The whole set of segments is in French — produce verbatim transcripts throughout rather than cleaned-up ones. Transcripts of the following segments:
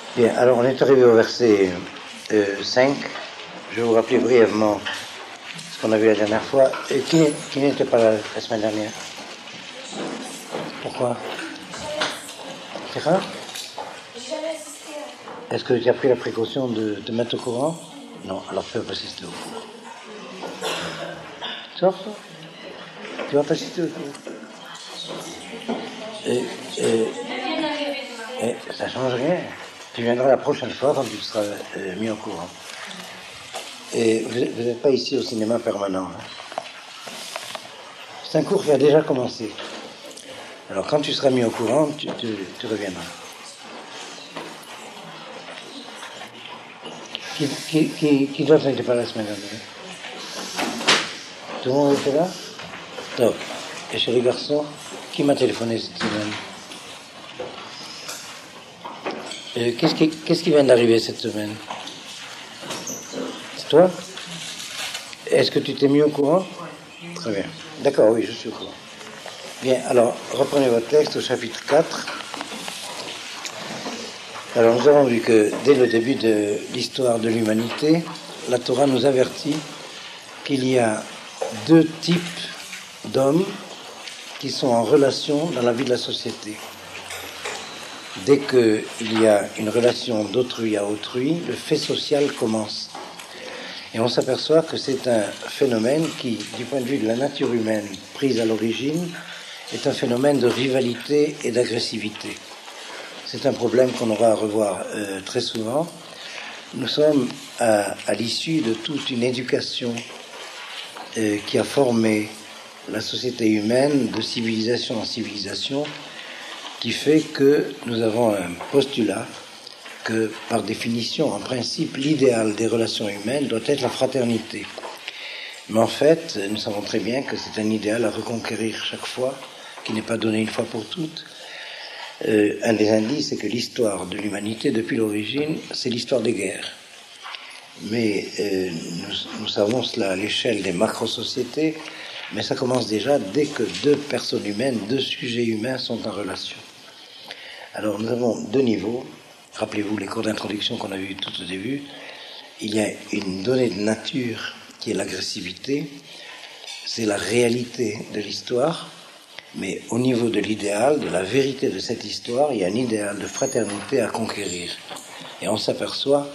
Bien, alors on est arrivé au verset euh, cinq. Je vais vous rappeler brièvement ce qu'on a vu la dernière fois. Et qui, qui n'était pas là la semaine dernière? Pourquoi? C'est rare? Est-ce que tu as pris la précaution de te mettre au courant? Non, alors tu vas pas assister au cours. Sors, sors. Tu vas pas assister au cours. Et, et, et ça change rien. Tu viendras la prochaine fois quand tu seras euh, mis au courant. Et vous n'êtes pas ici au cinéma permanent. Hein. C'est un cours qui a déjà commencé. Alors quand tu seras mis au courant, tu, tu, tu reviendras. Qui, qui, qui, qui d'autre n'était pas là la semaine dernière? Tout le monde était là? Top. Et chez les garçons, qui m'a téléphoné cette semaine? euh, qu'est-ce, qui, qu'est-ce qui vient d'arriver cette semaine? C'est toi? Est-ce que tu t'es mis au courant? Très bien. D'accord, oui, je suis au courant. Bien, alors, reprenez votre texte au chapitre quatre. Alors, nous avons vu que dès le début de l'histoire de l'humanité, la Torah nous avertit qu'il y a deux types d'hommes qui sont en relation dans la vie de la société. Dès qu'il y a une relation d'autrui à autrui, le fait social commence. Et on s'aperçoit que c'est un phénomène qui, du point de vue de la nature humaine prise à l'origine, est un phénomène de rivalité et d'agressivité. C'est un problème qu'on aura à revoir euh, très souvent. Nous sommes à, à l'issue de toute une éducation euh, qui a formé la société humaine de civilisation en civilisation, qui fait que nous avons un postulat que, par définition, en principe, l'idéal des relations humaines doit être la fraternité. Mais en fait, nous savons très bien que c'est un idéal à reconquérir chaque fois, qui n'est pas donné une fois pour toutes. Euh, un des indices, c'est que l'histoire de l'humanité, depuis l'origine, c'est l'histoire des guerres. Mais euh, nous, nous savons cela à l'échelle des macro-sociétés, mais ça commence déjà dès que deux personnes humaines, deux sujets humains sont en relation. Alors nous avons deux niveaux. Rappelez-vous les cours d'introduction qu'on a vus tout au début. Il y a une donnée de nature qui est l'agressivité. C'est la réalité de l'histoire. Mais au niveau de l'idéal, de la vérité de cette histoire, il y a un idéal de fraternité à conquérir. Et on s'aperçoit,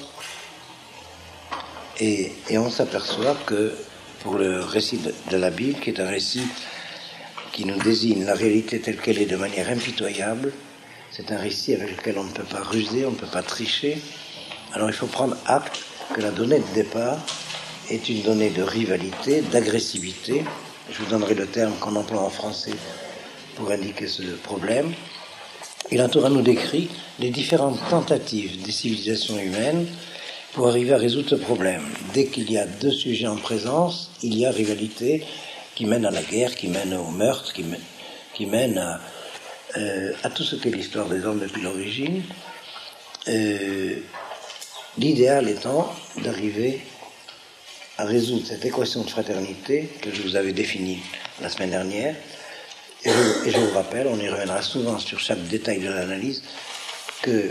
et, et on s'aperçoit que pour le récit de, de la Bible, qui est un récit qui nous désigne la réalité telle qu'elle est de manière impitoyable, c'est un récit avec lequel on ne peut pas ruser, on ne peut pas tricher. Alors il faut prendre acte que la donnée de départ est une donnée de rivalité, d'agressivité. Je vous donnerai le terme qu'on emploie en français pour indiquer ce problème. Et la Torah nous décrit les différentes tentatives des civilisations humaines pour arriver à résoudre ce problème. Dès qu'il y a deux sujets en présence, il y a rivalité qui mène à la guerre, qui mène au meurtre, qui mène, qui mène à, euh, à tout ce qu'est l'histoire des hommes depuis l'origine. Euh, l'idéal étant d'arriver à résoudre cette équation de fraternité que je vous avais définie la semaine dernière. Et je, et je vous rappelle, on y reviendra souvent sur chaque détail de l'analyse, que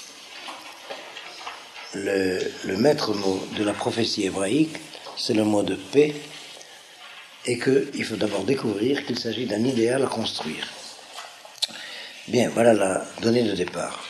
le, le maître mot de la prophétie hébraïque, c'est le mot de paix, et qu'il faut d'abord découvrir qu'il s'agit d'un idéal à construire. Bien, voilà la donnée de départ.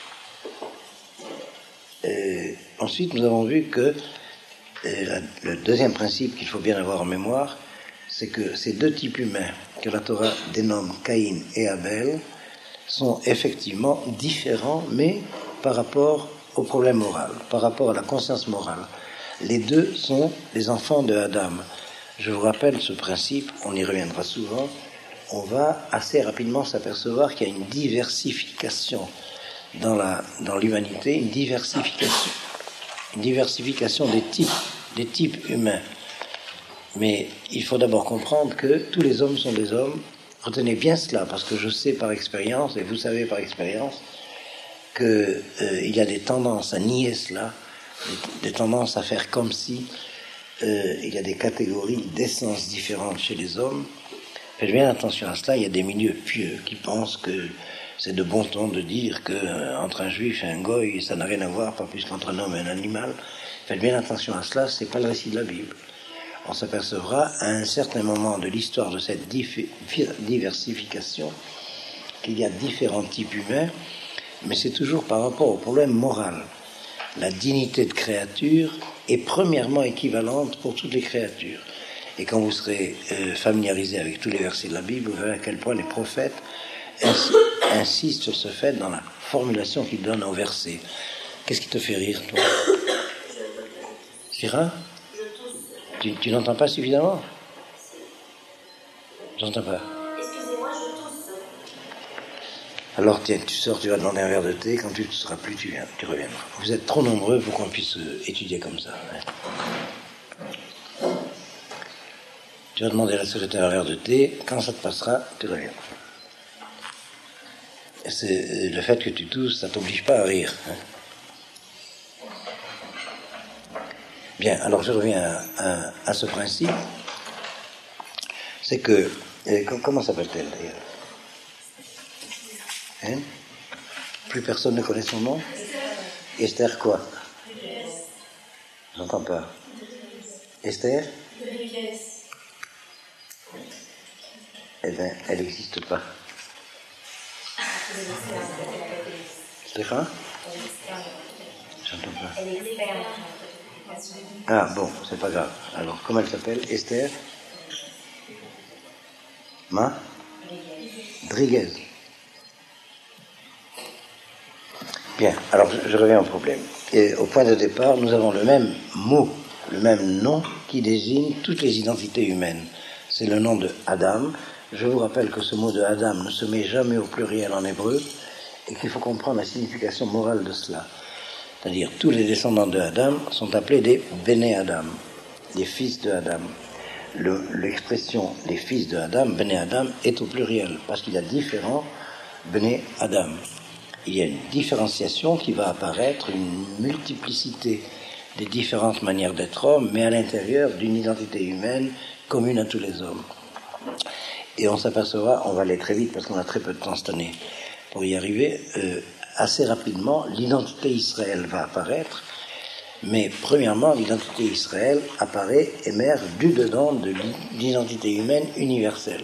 Et ensuite, nous avons vu que et la, le deuxième principe qu'il faut bien avoir en mémoire, c'est que ces deux types humains que la Torah dénomme Caïn et Abel sont effectivement différents, mais par rapport au problème moral, par rapport à la conscience morale. Les deux sont les enfants de Adam. Je vous rappelle ce principe, on y reviendra souvent. On va assez rapidement s'apercevoir qu'il y a une diversification dans, la, dans l'humanité, une diversification, une diversification des types, des types humains. Mais il faut d'abord comprendre que tous les hommes sont des hommes. Retenez bien cela, parce que je sais par expérience, et vous savez par expérience, qu'il euh, y a des tendances à nier cela, des, des tendances à faire comme si euh, il y a des catégories d'essence différentes chez les hommes. Faites bien attention à cela, il y a des milieux pieux qui pensent que c'est de bon ton de dire que euh, entre un juif et un goy, ça n'a rien à voir, pas plus qu'entre un homme et un animal. Faites bien attention à cela, c'est pas le récit de la Bible. On s'apercevra à un certain moment de l'histoire de cette diversification qu'il y a différents types humains, mais c'est toujours par rapport au problème moral. La dignité de créature est premièrement équivalente pour toutes les créatures. Et quand vous serez euh, familiarisé avec tous les versets de la Bible, vous verrez à quel point les prophètes ins- insistent sur ce fait dans la formulation qu'ils donnent aux versets. Qu'est-ce qui te fait rire, toi? Syrah? Tu, tu n'entends pas suffisamment? Je n'entends pas. Excusez-moi, je tousse. Alors tiens, tu sors, tu vas demander un verre de thé, quand tu ne seras plus, tu viens, tu reviendras. Vous êtes trop nombreux pour qu'on puisse euh, étudier comme ça. Hein. Tu vas demander à la secrétaire un verre de thé, quand ça te passera, tu reviendras. Et c'est, le fait que tu tousses, ça ne t'oblige pas à rire. Hein. Bien, alors je reviens à, à, à ce principe. C'est que... Euh, comment s'appelle-t-elle d'ailleurs? Hein? Plus personne ne connaît son nom? Esther quoi? J'entends pas. Esther? Eh bien, elle n'existe pas. Stéphane? J'entends pas. Ah bon, c'est pas grave. Alors, comment elle s'appelle? Esther? Ma? Driguez. Bien, alors je, je reviens au problème. Et au point de départ, nous avons le même mot, le même nom qui désigne toutes les identités humaines. C'est le nom de Adam. Je vous rappelle que ce mot de Adam ne se met jamais au pluriel en hébreu et qu'il faut comprendre la signification morale de cela. C'est-à-dire, tous les descendants de Adam sont appelés des Béné Adam, des fils de Adam. Le, l'expression les fils de Adam, Béné Adam, est au pluriel, parce qu'il y a différents Béné Adam. Il y a une différenciation qui va apparaître, une multiplicité des différentes manières d'être homme, mais à l'intérieur d'une identité humaine commune à tous les hommes. Et on s'apercevra, on va aller très vite parce qu'on a très peu de temps cette année pour y arriver, euh, assez rapidement, l'identité Israël va apparaître, mais premièrement, l'identité Israël apparaît, émerge du dedans de l'identité humaine universelle.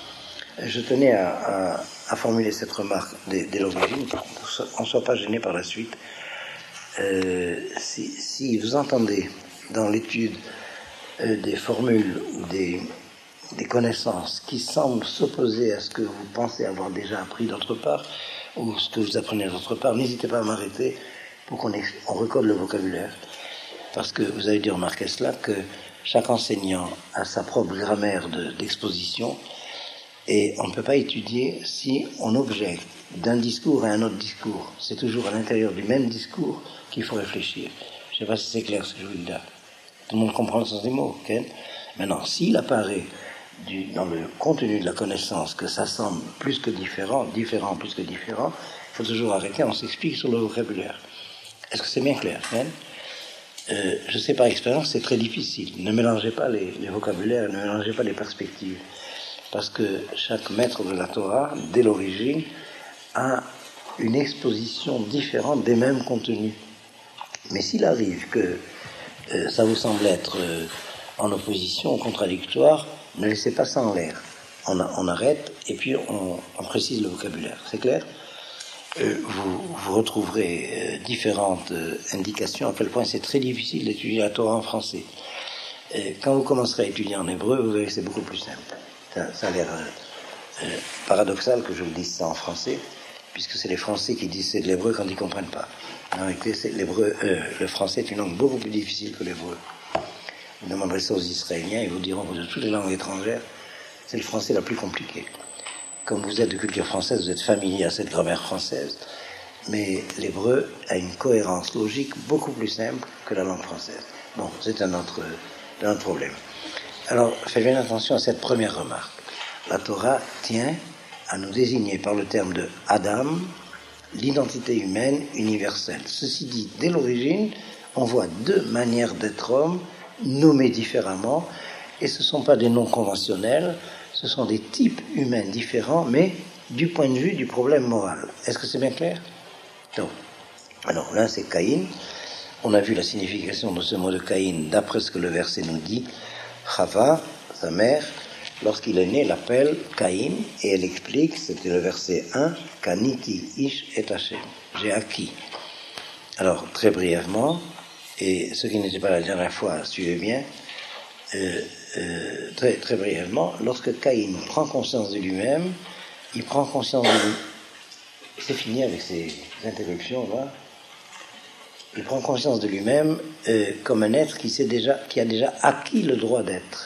Je tenais à, à, à formuler cette remarque dès, dès l'origine, pour qu'on ne soit pas gêné par la suite. Euh, si, si vous entendez dans l'étude euh, des formules ou des, des connaissances qui semblent s'opposer à ce que vous pensez avoir déjà appris d'autre part, ou ce que vous apprenez d'autre part, n'hésitez pas à m'arrêter pour qu'on ex- on recode le vocabulaire. Parce que vous avez dû remarquer cela, que chaque enseignant a sa propre grammaire de, d'exposition, et on ne peut pas étudier si on objecte d'un discours à un autre discours. C'est toujours à l'intérieur du même discours qu'il faut réfléchir. Je ne sais pas si c'est clair ce que je vous dis là. Tout le monde comprend le sens des mots, ok? Maintenant, s'il apparaît du, dans le contenu de la connaissance que ça semble plus que différent, différent plus que différent, il faut toujours arrêter, on s'explique sur le vocabulaire. Est-ce que c'est bien clair, hein? euh, Je sais par expérience, c'est très difficile. Ne mélangez pas les, les vocabulaires, ne mélangez pas les perspectives. Parce que chaque maître de la Torah, dès l'origine, a une exposition différente des mêmes contenus. Mais s'il arrive que euh, ça vous semble être euh, en opposition, contradictoire, ne laissez pas ça en l'air. On, a, on arrête et puis on, on précise le vocabulaire. C'est clair? euh, vous, vous retrouverez euh, différentes euh, indications à quel point c'est très difficile d'étudier la Torah en français. Euh, quand vous commencerez à étudier en hébreu, vous verrez que c'est beaucoup plus simple. Ça, ça a l'air euh, euh, paradoxal que je vous dise ça en français, puisque c'est les Français qui disent c'est de l'hébreu quand ils ne comprennent pas. En réalité, c'est l'hébreu, euh, le français est une langue beaucoup plus difficile que l'hébreu. Vous demanderez ça aux Israéliens, ils vous diront que de toutes les langues étrangères, c'est le français la plus compliquée. Comme vous êtes de culture française, vous êtes familier à cette grammaire française, mais l'hébreu a une cohérence logique beaucoup plus simple que la langue française. Bon, c'est un autre, un autre problème. Alors, faites bien attention à cette première remarque. La Torah tient à nous désigner par le terme de Adam l'identité humaine universelle. Ceci dit, dès l'origine, on voit deux manières d'être homme nommées différemment, et ce ne sont pas des noms conventionnels, ce sont des types humains différents, mais du point de vue du problème moral. Est-ce que c'est bien clair? Non. Alors là, c'est Caïn. On a vu la signification de ce mot de Caïn d'après ce que le verset nous dit. Chava, sa mère, lorsqu'il est né, l'appelle Caïn, et elle explique, c'était le verset un, Kaniti ish et Hashem. J'ai acquis. Alors, très brièvement, et ce qui n'était pas la dernière fois, suivez bien, euh, euh, très, très brièvement, lorsque Caïn prend conscience de lui-même, il prend conscience de lui. C'est fini avec ces interruptions là. Il prend conscience de lui-même euh, comme un être qui, sait déjà, qui a déjà acquis le droit d'être.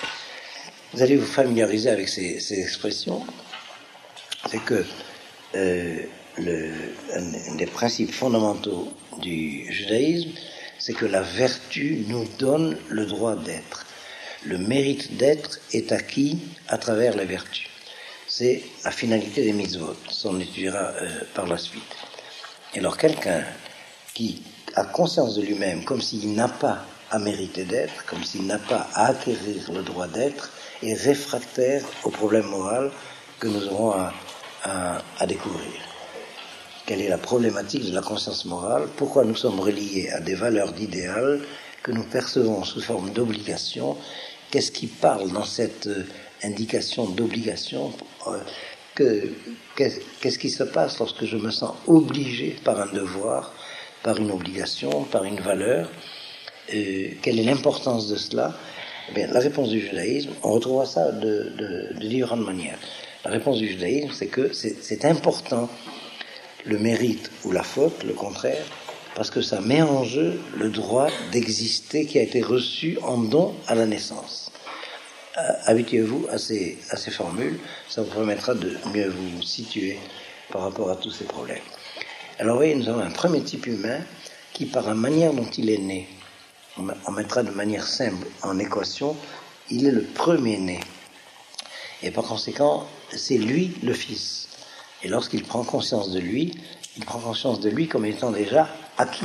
Vous allez vous familiariser avec ces, ces expressions. C'est que euh, le, un, un des principes fondamentaux du judaïsme, c'est que la vertu nous donne le droit d'être. Le mérite d'être est acquis à travers la vertu. C'est la finalité des mitzvot. Ça, on étudiera euh, par la suite. Et alors, quelqu'un qui a conscience de lui-même comme s'il n'a pas à mériter d'être, comme s'il n'a pas à acquérir le droit d'être, est réfractaire au problème moral que nous aurons à, à, à découvrir. Quelle est la problématique de la conscience morale? Pourquoi nous sommes reliés à des valeurs d'idéal que nous percevons sous forme d'obligation? Qu'est-ce qui parle dans cette indication d'obligation? que, Qu'est-ce qui se passe lorsque je me sens obligé par un devoir, par une obligation, par une valeur? euh, Quelle est l'importance de cela? Eh bien, la réponse du judaïsme, on retrouvera ça de, de, de différentes manières. La réponse du judaïsme, c'est que c'est, c'est important le mérite ou la faute, le contraire, parce que ça met en jeu le droit d'exister qui a été reçu en don à la naissance. Euh, habituez-vous à ces, à ces formules, ça vous permettra de mieux vous situer par rapport à tous ces problèmes. Alors vous voyez, nous avons un premier type humain qui, par la manière dont il est né, on mettra de manière simple en équation, il est le premier-né. Et par conséquent, c'est lui le fils. Et lorsqu'il prend conscience de lui, il prend conscience de lui comme étant déjà acquis.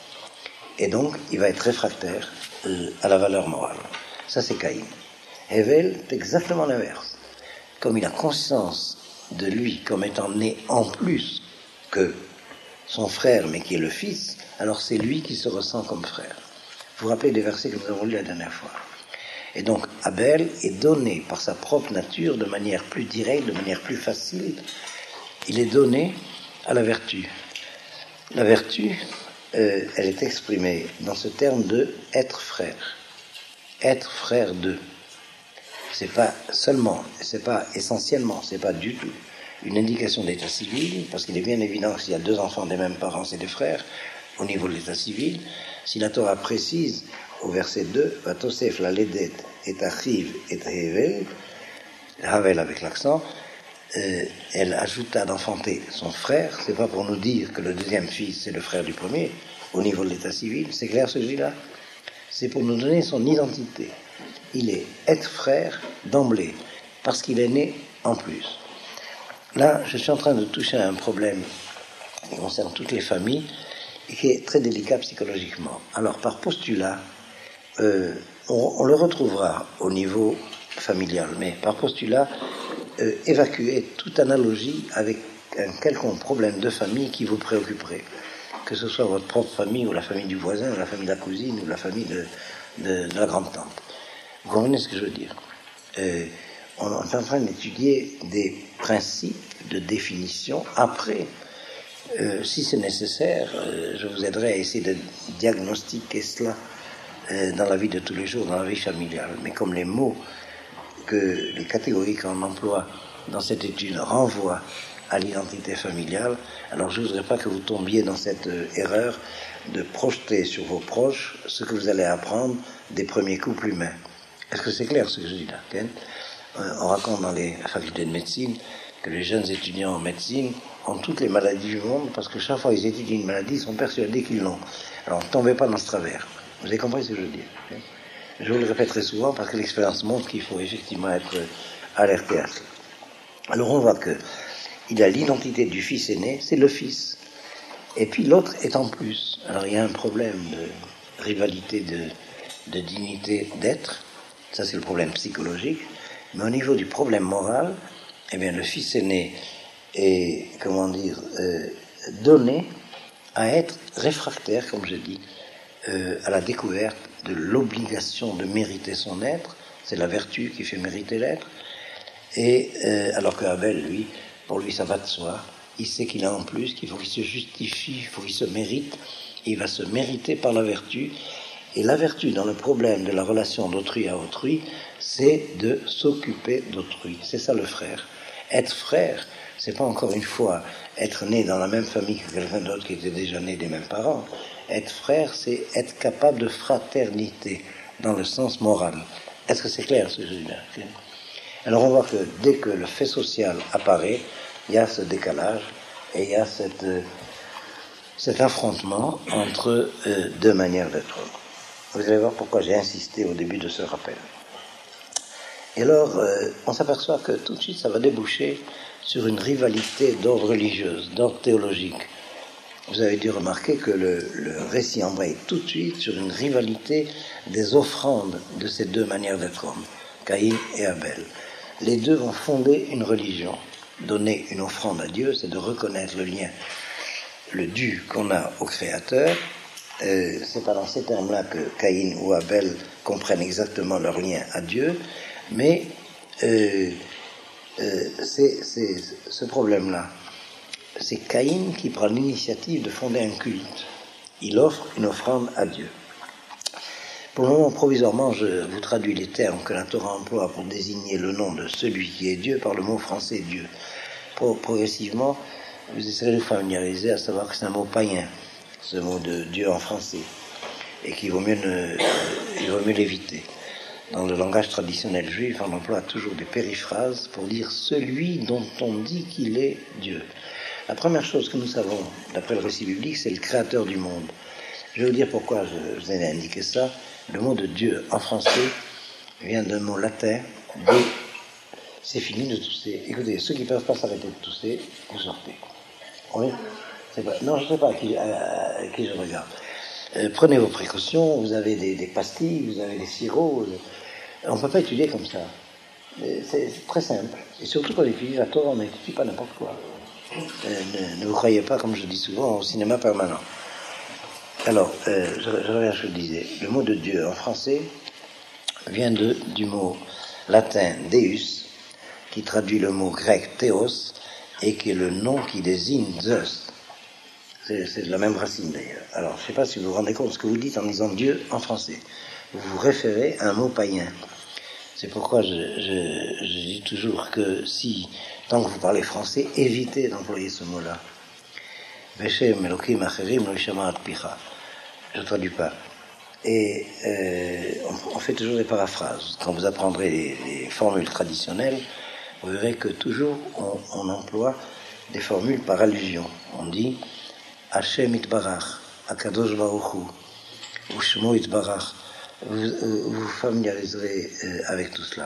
Et donc, il va être réfractaire euh, à la valeur morale. Ça, c'est Caïn. Hevel, c'est exactement l'inverse. Comme il a conscience de lui comme étant né en plus que son frère, mais qui est le fils, alors c'est lui qui se ressent comme frère. Vous vous rappelez des versets que nous avons lus la dernière fois. Et donc, Abel est donné par sa propre nature de manière plus directe, de manière plus facile. Il est donné à la vertu. La vertu, euh, elle est exprimée dans ce terme de être frère. Être frère d'eux. C'est pas seulement, c'est pas essentiellement, c'est pas du tout une indication d'état civil, parce qu'il est bien évident que s'il y a deux enfants des mêmes parents, c'est des frères, au niveau de l'état civil. Si la Torah précise au verset deux, Vatosef la ledet et achiv et hevel, Havel avec l'accent, euh, elle ajouta d'enfanter son frère. C'est pas pour nous dire que le deuxième fils c'est le frère du premier au niveau de l'état civil, c'est clair ce que je dis là? C'est pour nous donner son identité. Il est être frère d'emblée parce qu'il est né en plus. Là, je suis en train de toucher à un problème qui concerne toutes les familles et qui est très délicat psychologiquement. Alors, par postulat, euh, on, on le retrouvera au niveau familial, mais par postulat, euh, évacuer toute analogie avec un quelconque problème de famille qui vous préoccuperait, que ce soit votre propre famille ou la famille du voisin, ou la famille de la cousine ou la famille de, de, de la grande-tante. Vous comprenez ce que je veux dire? euh, On est en train d'étudier des principes de définition. Après, euh, si c'est nécessaire, euh, je vous aiderai à essayer de diagnostiquer cela euh, dans la vie de tous les jours, dans la vie familiale. Mais comme les mots, que les catégories qu'on emploie dans cette étude renvoient à l'identité familiale, alors je ne voudrais pas que vous tombiez dans cette euh, erreur de projeter sur vos proches ce que vous allez apprendre des premiers couples humains. Est-ce que c'est clair ce que je dis là, Ken? On raconte dans les facultés de médecine que les jeunes étudiants en médecine ont toutes les maladies du monde parce que chaque fois qu'ils étudient une maladie, ils sont persuadés qu'ils l'ont. Alors ne tombez pas dans ce travers. Vous avez compris ce que je veux dire? Je vous le répète très souvent parce que l'expérience montre qu'il faut effectivement être alerté à cela. Alors on voit que il a l'identité du fils aîné, c'est le fils. Et puis l'autre est en plus. Alors il y a un problème de rivalité de, de dignité d'être. Ça c'est le problème psychologique. Mais au niveau du problème moral, eh bien, le fils aîné est, comment dire, euh, donné à être réfractaire, comme je dis, euh, à la découverte de l'obligation de mériter son être. C'est la vertu qui fait mériter l'être. Et euh, alors que Abel, lui, pour lui, ça va de soi. Il sait qu'il a en plus, qu'il faut qu'il se justifie, il faut qu'il se mérite. Et il va se mériter par la vertu. Et la vertu, dans le problème de la relation d'autrui à autrui, c'est de s'occuper d'autrui. C'est ça le frère. Être frère, c'est pas encore une fois être né dans la même famille que quelqu'un d'autre qui était déjà né des mêmes parents. Être frère, c'est être capable de fraternité, dans le sens moral. Est-ce que c'est clair, ce que je dis là? Alors on voit que dès que le fait social apparaît, il y a ce décalage et il y a cette, euh, cet affrontement entre euh, deux manières d'être. Vous allez voir pourquoi j'ai insisté au début de ce rappel. Et alors, euh, on s'aperçoit que tout de suite, ça va déboucher sur une rivalité d'ordre religieuse, d'ordre théologique. Vous avez dû remarquer que le, le récit embraye tout de suite sur une rivalité des offrandes de ces deux manières d'être homme, Caïn et Abel. Les deux vont fonder une religion. Donner une offrande à Dieu, c'est de reconnaître le lien, le dû qu'on a au Créateur. Euh, c'est pas dans ces termes-là que Caïn ou Abel comprennent exactement leur lien à Dieu, mais euh, euh, c'est, c'est ce problème-là. C'est Caïn qui prend l'initiative de fonder un culte. Il offre une offrande à Dieu. Pour le moment, provisoirement, je vous traduis les termes que la Torah emploie pour désigner le nom de celui qui est Dieu par le mot français Dieu. Pro- progressivement, vous essaierez de vous familiariser à savoir que c'est un mot païen, ce mot de Dieu en français, et qu'il vaut mieux, ne, il vaut mieux l'éviter. Dans le langage traditionnel juif, on emploie toujours des périphrases pour dire celui dont on dit qu'il est Dieu. La première chose que nous savons, d'après le récit biblique, c'est le créateur du monde. Je vais vous dire pourquoi je vous ai indiqué ça. Le mot de Dieu en français vient d'un mot latin, de... C'est fini de tousser. Écoutez, ceux qui ne peuvent pas s'arrêter de tousser, vous sortez. Oui, c'est pas... Non, je ne sais pas à qui, à, à qui je regarde. Euh, prenez vos précautions, vous avez des, des pastilles, vous avez des sirops. On ne peut pas étudier comme ça. C'est, c'est très simple. Et surtout quand on étudie la Torah, on n'étudie pas n'importe quoi. Euh, ne, ne vous croyez pas, comme je dis souvent, au cinéma permanent. Alors, euh, je, je reviens à ce que je disais. Le mot de Dieu en français vient de, du mot latin Deus, qui traduit le mot grec Théos, et qui est le nom qui désigne Zeus. C'est, c'est de la même racine d'ailleurs. Alors, je ne sais pas si vous vous rendez compte de ce que vous dites en disant Dieu en français. Vous vous référez à un mot païen. C'est pourquoi je, je, je dis toujours que si, tant que vous parlez français, évitez d'employer ce mot-là. Veshem Elokim Acherim Lo Yishama Picha. Je ne traduis pas. Et euh, on, on fait toujours des paraphrases. Quand vous apprendrez les, les formules traditionnelles, vous verrez que toujours on, on emploie des formules par allusion. On dit Hashem Itbarach, Akadosh Baruch Hu, ou Shmo Itbarach. Vous euh, vous familiariserez euh, avec tout cela.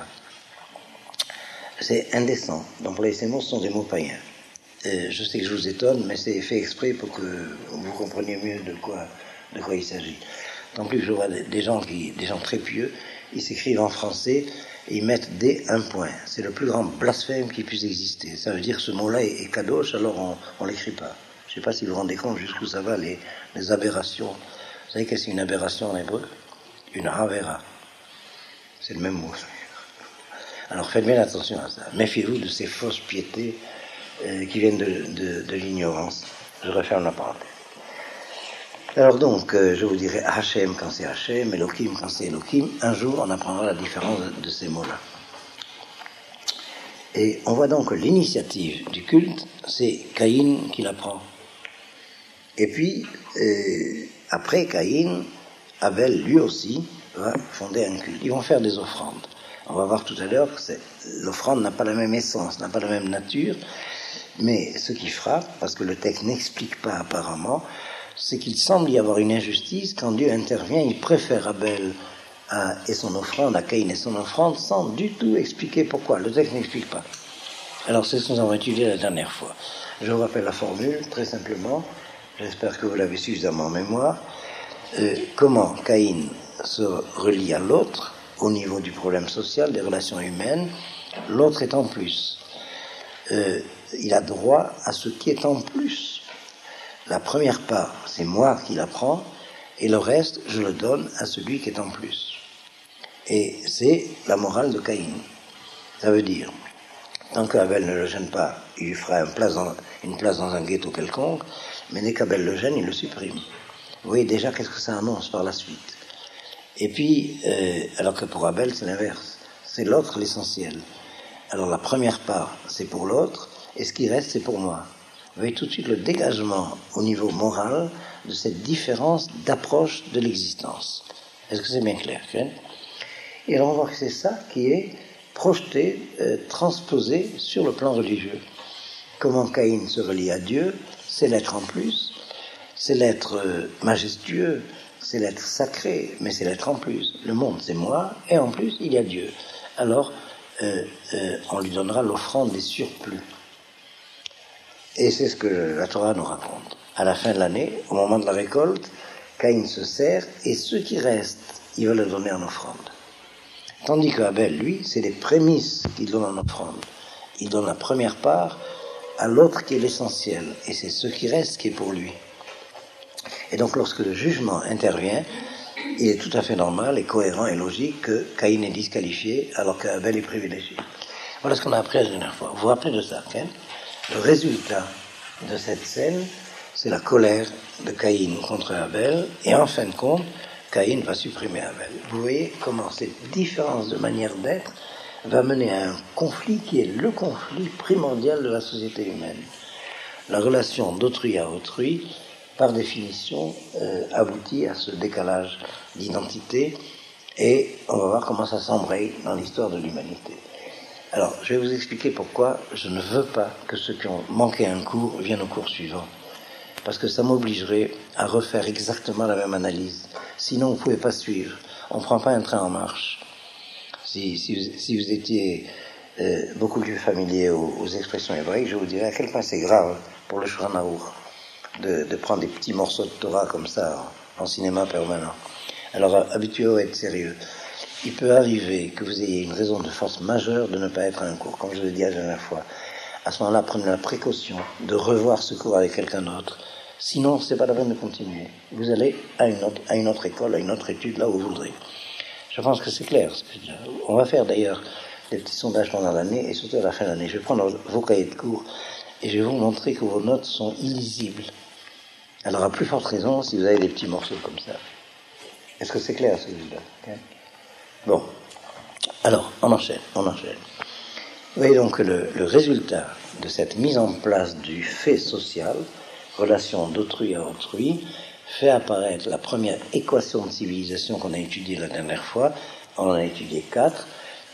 C'est indécent d'employer ces mots, ce sont des mots païens. Euh, je sais que je vous étonne, mais c'est fait exprès pour que vous compreniez mieux de quoi, de quoi il s'agit. Tant plus que je vois des gens, qui, des gens très pieux, ils s'écrivent en français et ils mettent des un point. C'est le plus grand blasphème qui puisse exister. Ça veut dire que ce mot-là est, est kadosh, alors on ne l'écrit pas. Je ne sais pas si vous vous rendez compte jusqu'où ça va, les, les aberrations. Vous savez qu'est-ce qu'une aberration en hébreu? Une havera. C'est le même mot. Alors faites bien attention à ça. Méfiez-vous de ces fausses piétés euh, qui viennent de, de, de l'ignorance. Je referme la parenthèse. Alors donc, euh, je vous dirai Hachem quand c'est Hachem, Elohim quand c'est Elohim. Un jour, on apprendra la différence de, de ces mots-là. Et on voit donc que l'initiative du culte, c'est Caïn qui la prend. Et puis, euh, après Caïn, Abel, lui aussi, va fonder un culte. Ils vont faire des offrandes. On va voir tout à l'heure que c'est, l'offrande n'a pas la même essence, n'a pas la même nature, mais ce qui frappe, parce que le texte n'explique pas apparemment, c'est qu'il semble y avoir une injustice. Quand Dieu intervient, il préfère Abel à, et son offrande, à Caïn et son offrande, sans du tout expliquer pourquoi. Le texte n'explique pas. Alors c'est ce que nous avons étudié la dernière fois. Je vous rappelle la formule, très simplement, j'espère que vous l'avez suffisamment en mémoire. Euh, comment Caïn se relie à l'autre au niveau du problème social, des relations humaines, l'autre est en plus. Euh, il a droit à ce qui est en plus. La première part, c'est moi qui la prends, et le reste, je le donne à celui qui est en plus. Et c'est la morale de Caïn. Ça veut dire, tant qu'Abel ne le gêne pas, il lui fera une place dans, une place dans un ghetto quelconque, mais dès qu'Abel le gêne, il le supprime. Vous voyez déjà qu'est-ce que ça annonce par la suite. Et puis, euh, alors que pour Abel, c'est l'inverse. C'est l'autre l'essentiel. Alors la première part, c'est pour l'autre, et ce qui reste, c'est pour moi. Vous voyez tout de suite le dégagement au niveau moral de cette différence d'approche de l'existence. Est-ce que c'est bien clair, hein? Et alors on voit que c'est ça qui est projeté, euh, transposé sur le plan religieux. Comment Caïn se relie à Dieu, c'est l'être en plus, c'est l'être euh, majestueux, c'est l'être sacré, mais c'est l'être en plus. Le monde, c'est moi, et en plus, il y a Dieu. Alors, euh, euh, on lui donnera l'offrande des surplus. Et c'est ce que la Torah nous raconte. À la fin de l'année, au moment de la récolte, Caïn se sert, et ce qui reste, il va le donner en offrande. Tandis qu'Abel, lui, c'est les prémices qu'il donne en offrande. Il donne la première part à l'autre qui est l'essentiel, et c'est ce qui reste qui est pour lui. Et donc lorsque le jugement intervient, il est tout à fait normal et cohérent et logique que Caïn est disqualifié alors qu'Abel est privilégié. Voilà ce qu'on a appris la dernière fois. Vous vous rappelez de ça, hein? Le résultat de cette scène, c'est la colère de Caïn contre Abel, et en fin de compte, Caïn va supprimer Abel. Vous voyez comment cette différence de manière d'être va mener à un conflit qui est le conflit primordial de la société humaine. La relation d'autrui à autrui, par définition, euh, aboutit à ce décalage d'identité, et on va voir comment ça s'embraye dans l'histoire de l'humanité. Alors, je vais vous expliquer pourquoi je ne veux pas que ceux qui ont manqué un cours viennent au cours suivant. Parce que ça m'obligerait à refaire exactement la même analyse. Sinon, vous ne pouvez pas suivre. On ne prend pas un train en marche. Si, si, vous, si vous étiez euh, beaucoup plus familier aux, aux expressions hébraïques, je vous dirais à quel point c'est grave pour le Shulchan Aruch de, de prendre des petits morceaux de Torah comme ça en, en cinéma permanent. Alors, habituez-vous à être sérieux. Il peut arriver que vous ayez une raison de force majeure de ne pas être à un cours, comme je l'ai dit la dernière fois. À ce moment-là, prenez la précaution de revoir ce cours avec quelqu'un d'autre. Sinon, c'est pas la peine de continuer. Vous allez à une autre, à une autre école, à une autre étude, là où vous voudrez. Je pense que c'est clair. On va faire d'ailleurs des petits sondages pendant l'année, et surtout à la fin de l'année. Je vais prendre vos cahiers de cours, et je vais vous montrer que vos notes sont illisibles. Alors, à plus forte raison, si vous avez des petits morceaux comme ça. Est-ce que c'est clair, celui-là? Okay. Bon. Alors, on enchaîne, on enchaîne. Vous voyez donc que le, le résultat de cette mise en place du fait social, relation d'autrui à autrui, fait apparaître la première équation de civilisation qu'on a étudiée la dernière fois. On en a étudié quatre.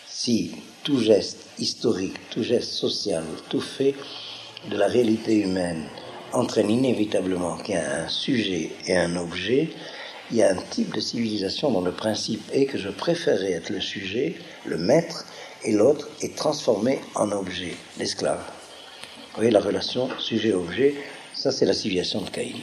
Si tout geste historique, tout geste social, tout fait de la réalité humaine entraîne inévitablement qu'il y a un sujet et un objet, il y a un type de civilisation dont le principe est que je préférerais être le sujet, le maître, et l'autre est transformé en objet, l'esclave. Vous voyez la relation sujet-objet, ça c'est la civilisation de Caïn.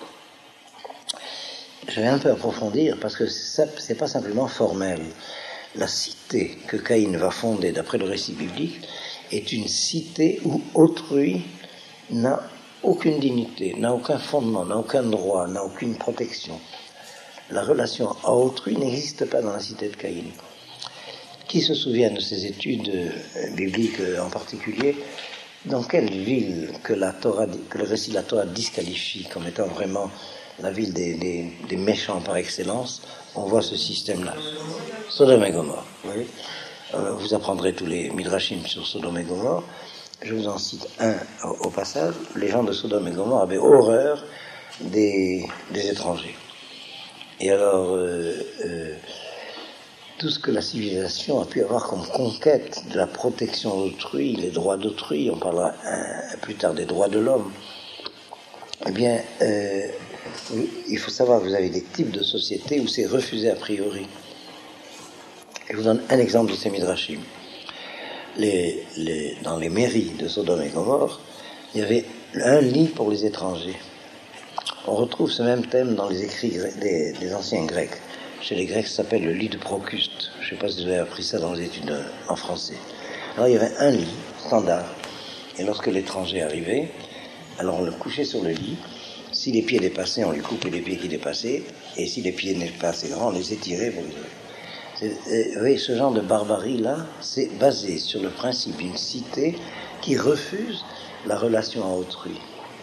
Je vais un peu approfondir parce que ça, c'est pas simplement formel. La cité que Caïn va fonder d'après le récit biblique est une cité où autrui n'a aucune dignité, n'a aucun fondement, n'a aucun droit, n'a aucune protection. La relation à autrui n'existe pas dans la cité de Caïn. Qui se souvient de ces études euh, bibliques euh, en particulier? Dans quelle ville que, la Torah, que le récit de la Torah disqualifie comme étant vraiment la ville des, des, des méchants par excellence, on voit ce système-là. Sodome et Gomorrhe. Oui. Euh, vous apprendrez tous les midrashim sur Sodome et Gomorrhe. Je vous en cite un au, au passage. Les gens de Sodome et Gomorrhe avaient horreur des, des étrangers. Et alors, euh, euh, tout ce que la civilisation a pu avoir comme conquête de la protection d'autrui, les droits d'autrui, on parlera un, plus tard des droits de l'homme, eh bien, euh, il faut savoir que vous avez des types de sociétés où c'est refusé a priori. Je vous donne un exemple de ces midrashim. Les, les, dans les mairies de Sodome et Gomorrhe, il y avait un lit pour les étrangers. On retrouve ce même thème dans les écrits des, des anciens Grecs. Chez les Grecs, ça s'appelle le lit de Procuste. Je ne sais pas si vous avez appris ça dans les études en français. Alors, il y avait un lit standard Et lorsque l'étranger arrivait, alors on le couchait sur le lit. Si les pieds dépassaient, on lui coupait les pieds qui dépassaient. Et si les pieds n'étaient pas assez grands, on les étirait pour les Vous voyez, ce genre de barbarie-là, c'est basé sur le principe d'une cité qui refuse la relation à autrui.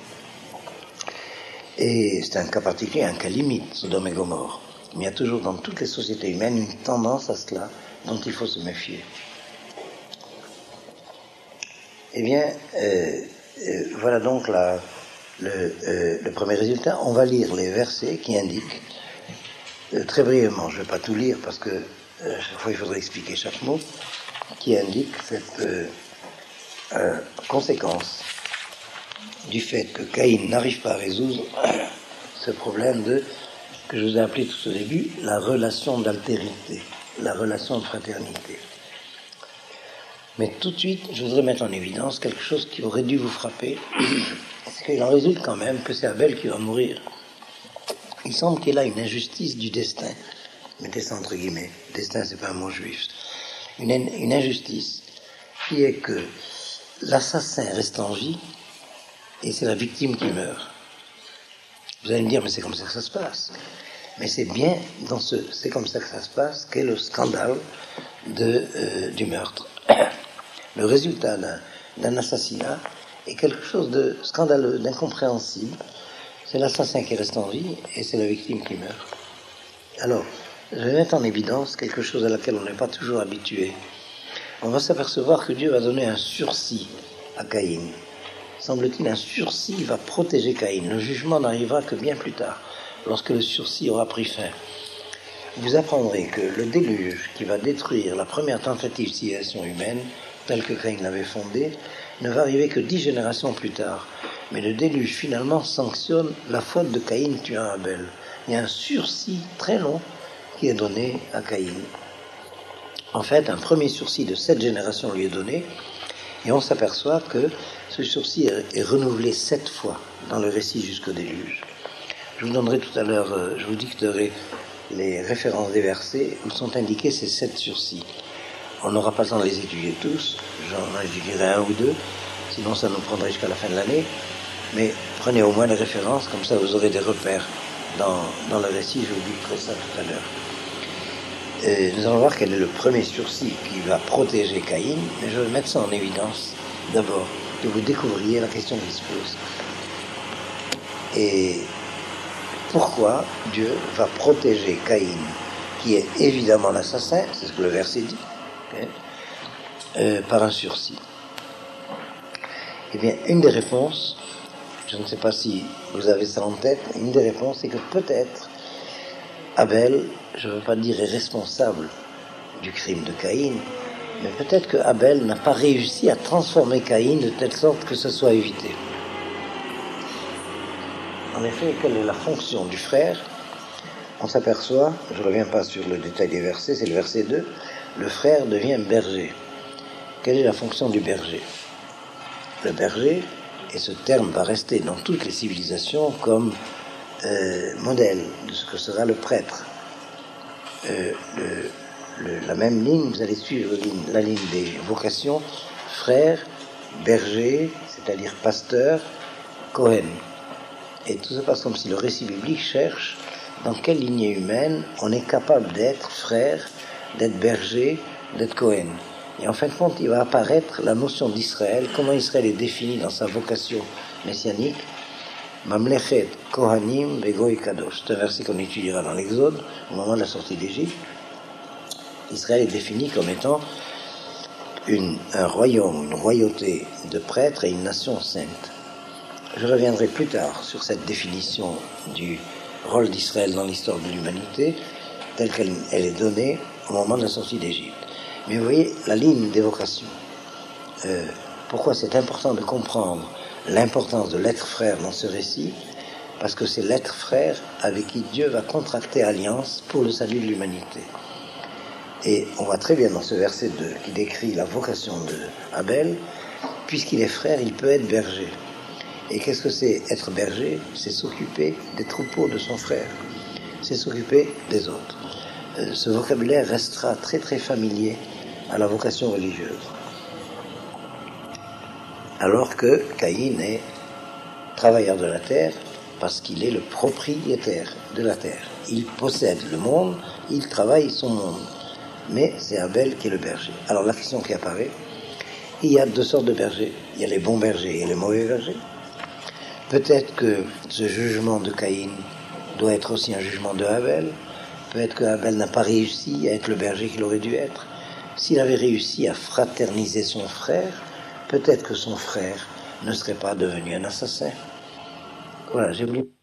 Et c'est un cas particulier, un cas limite, Sodome et Gomorrhe. Mais il y a toujours dans toutes les sociétés humaines une tendance à cela dont il faut se méfier. Eh bien, euh, euh, voilà donc la, le, euh, le premier résultat. On va lire les versets qui indiquent, euh, très brièvement, je ne vais pas tout lire parce que euh, chaque fois il faudrait expliquer chaque mot, qui indique cette euh, euh, conséquence du fait que Caïn n'arrive pas à résoudre ce problème de, que je vous ai appelé tout au début, la relation d'altérité, la relation de fraternité. Mais tout de suite, je voudrais mettre en évidence quelque chose qui aurait dû vous frapper, c'est qu'il en résulte quand même que c'est Abel qui va mourir. Il semble qu'il y a là une injustice du destin, mettez ça entre guillemets, destin c'est pas un mot juif, une, une injustice qui est que l'assassin reste en vie et c'est la victime qui meurt. Vous allez me dire, mais c'est comme ça que ça se passe. Mais c'est bien dans ce c'est comme ça que ça se passe qu'est le scandale de, euh, du meurtre. Le résultat d'un, d'un assassinat est quelque chose de scandaleux, d'incompréhensible. C'est l'assassin qui reste en vie et c'est la victime qui meurt. Alors, je vais mettre en évidence quelque chose à laquelle on n'est pas toujours habitué. On va s'apercevoir que Dieu va donner un sursis à Caïn. Semble-t-il, un sursis va protéger Caïn. Le jugement n'arrivera que bien plus tard, lorsque le sursis aura pris fin. Vous apprendrez que le déluge qui va détruire la première tentative de civilisation humaine, telle que Caïn l'avait fondée, ne va arriver que dix générations plus tard. Mais le déluge, finalement, sanctionne la faute de Caïn tuant Abel. Il y a un sursis très long qui est donné à Caïn. En fait, un premier sursis de sept générations lui est donné, et on s'aperçoit que ce sursis est renouvelé sept fois dans le récit jusqu'au déluge. Je vous donnerai tout à l'heure, euh, je vous dicterai les références des versets où sont indiqués ces sept sursis. On n'aura pas le temps de les étudier tous, j'en étudierai un ou deux, sinon ça nous prendrait jusqu'à la fin de l'année, mais prenez au moins les références, comme ça vous aurez des repères dans, dans le récit, je vous dicterai ça tout à l'heure. Et nous allons voir quel est le premier sursis qui va protéger Caïn, mais je vais mettre ça en évidence d'abord, que vous découvriez la question qui se pose. Et pourquoi Dieu va protéger Caïn, qui est évidemment l'assassin, c'est ce que le verset dit, okay, euh, par un sursis? Eh bien, une des réponses, je ne sais pas si vous avez ça en tête, une des réponses, c'est que peut-être Abel, je ne veux pas dire est responsable du crime de Caïn, mais peut-être que Abel n'a pas réussi à transformer Caïn de telle sorte que ce soit évité. En effet, quelle est la fonction du frère? On s'aperçoit, je ne reviens pas sur le détail des versets, c'est le verset deux, le frère devient berger. Quelle est la fonction du berger? Le berger, et ce terme va rester dans toutes les civilisations comme euh, modèle de ce que sera le prêtre. Euh, le, le, la même ligne, vous allez suivre la ligne, la ligne des vocations, frère, berger, c'est-à-dire pasteur, Cohen. Et tout ça passe comme si le récit biblique cherche dans quelle lignée humaine on est capable d'être frère, d'être berger, d'être Cohen. Et en fin de compte, il va apparaître la notion d'Israël, comment Israël est défini dans sa vocation messianique. Mamlechet Kohanim Vegoy Kadosh. C'est un verset qu'on étudiera dans l'Exode, au moment de la sortie d'Égypte. Israël est défini comme étant une, un royaume, une royauté de prêtres et une nation sainte. Je reviendrai plus tard sur cette définition du rôle d'Israël dans l'histoire de l'humanité, telle qu'elle elle est donnée au moment de la sortie d'Égypte. Mais vous voyez, la ligne d'évocation, euh, pourquoi c'est important de comprendre l'importance de l'être frère dans ce récit? Parce que c'est l'être frère avec qui Dieu va contracter alliance pour le salut de l'humanité. Et on voit très bien dans ce verset deux qui décrit la vocation de Abel, puisqu'il est frère, il peut être berger. Et qu'est-ce que c'est être berger? C'est s'occuper des troupeaux de son frère, c'est s'occuper des autres. Euh, ce vocabulaire restera très très familier à la vocation religieuse. alors que Caïn est travailleur de la terre parce qu'il est le propriétaire de la terre. Il possède le monde, il travaille son monde. Mais c'est Abel qui est le berger. Alors la question qui apparaît, il y a deux sortes de bergers. Il y a les bons bergers et les mauvais bergers. Peut-être que ce jugement de Caïn doit être aussi un jugement de Abel. Peut-être que Abel n'a pas réussi à être le berger qu'il aurait dû être. S'il avait réussi à fraterniser son frère, peut-être que son frère ne serait pas devenu un assassin. Voilà, j'ai oublié.